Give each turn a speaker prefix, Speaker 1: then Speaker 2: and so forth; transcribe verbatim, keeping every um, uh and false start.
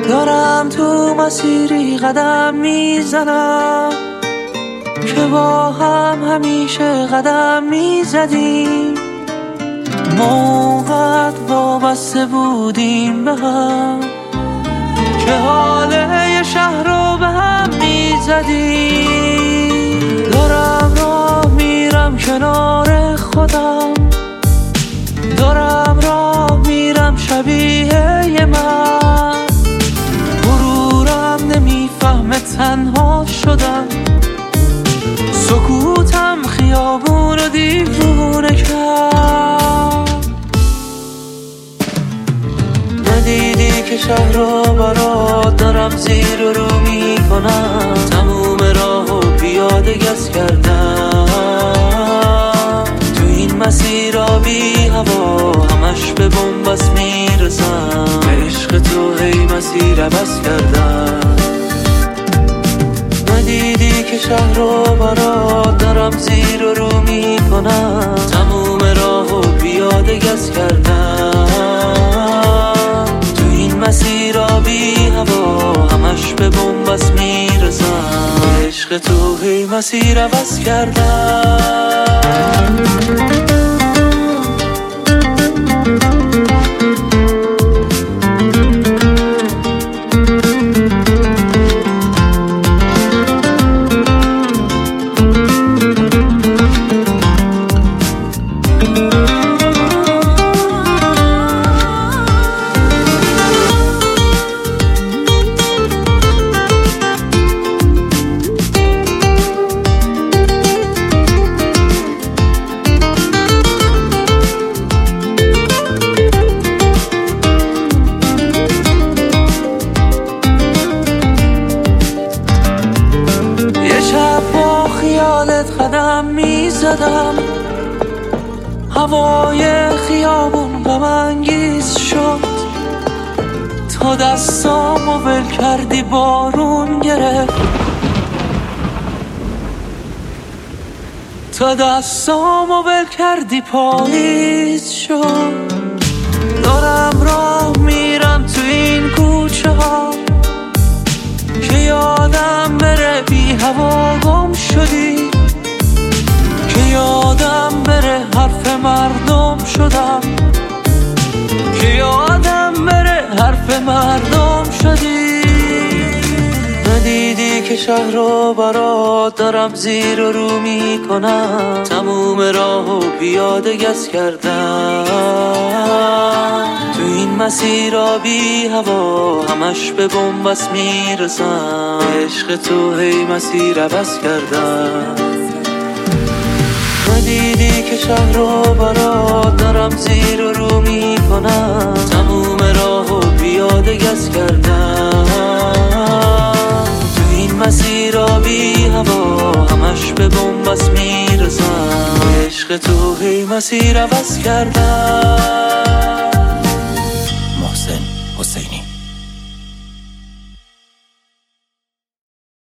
Speaker 1: دارم تو مسیری قدم میزنم که با هم همیشه قدم میزدیم، موقت وابسته بودیم به هم که حال یه شهر رو به هم میزدیم. دارم راه میرم کنار خودم، دارم راه میرم شبیه من، غرورم نمیفهمه تنها شدم، سکوتم خیابون رو دیوونه کرد. ندیدی که شهر رو برات دارم زیر و رو میکنم، تموم راهو پیاده گز کردم، تو این مسیر آبی هوا همش به بنبست میرسم، به عشق تو هی مسیر عوض کردم. ندیدی که شهر رو برات دارم زیر و رو میکنم، تموم راهو پیاده گز کردم، تو این مسیر آبی هوا همش به بنبست میرسم، به عشق تو هی مسیر عوض کردم. قدم می زدم، هوای خیابون غم انگیز شد، تا دستامو ول کردی بارون گرفت، تا دستامو ول کردی پاییز شد. دارم راه میرم تو این کوچه ها که یادم بره بی هوا گم شدی، که یادم بره حرف مردم شدم، که یادم بره حرف مردم شدی. ندیدی که شهر رو برات دارم زیر و رو میکنم، تموم راهو پیاده گز کردم، تو این مسیر آبی هوا همش به بنبست میرسم، عشق تو هی مسیر عوض کردم. ندیدی که شهر رو برات دارم زیر و رو میکنم، تموم راهو پیاده گز کردم، تو این مسیر آبی هوا همش به بنبست میرسم، عشق تو هی مسیر عوض کردم.